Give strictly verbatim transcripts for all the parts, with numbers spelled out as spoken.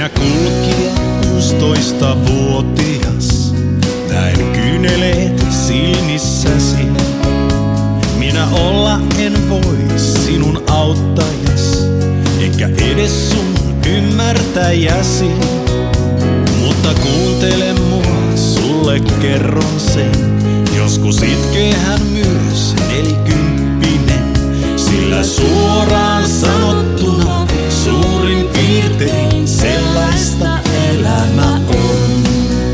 Sinä kulkija kuusitoistavuotias, näen kyyneleet silmissäsi. Minä olla en voi sinun auttajas, enkä edes sun ymmärtäjäsi. Mutta kuuntele mua, sulle kerron sen, joskus itkeehän myös nelikymppinen. Sillä suoraan sanottuna suurin piirtein sellaista elämä on.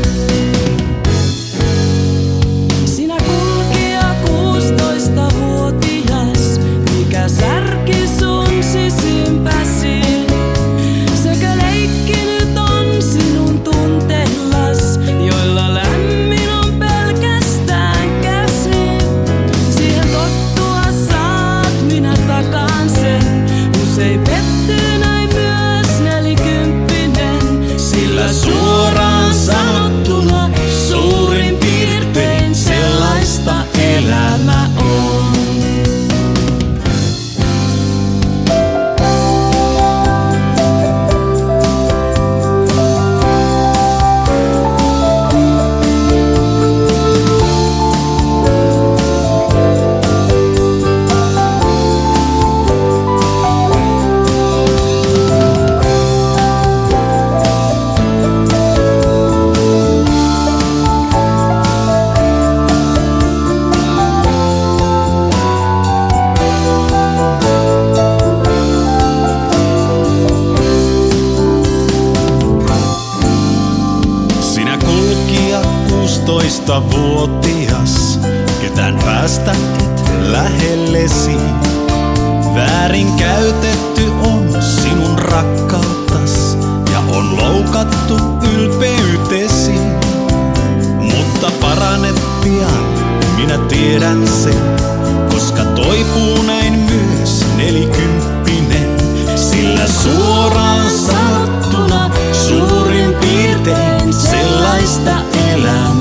Sinä kulkija kuusitoistavuotias, mikä särki sun sisimpäsi? Sekä leikkinyt on sinun tunteillas, joilla lämmin on pelkästään käsi. Siihen tottua saat, minä takaan sen. Usein pettyy näin myös nelikymppinen. Sillä suoraan sanottuna suurin piirtein sellaista elämä on. kuusitoistavuotias, ketään päästä et lähellesi. Väärin käytetty on sinun rakkauttas ja on loukattu ylpeytesi. Mutta paranet pian, minä tiedän sen, koska toipuu näin myös nelikymppinen. Sillä suoraan sanottuna suurin piirtein sellaista elämää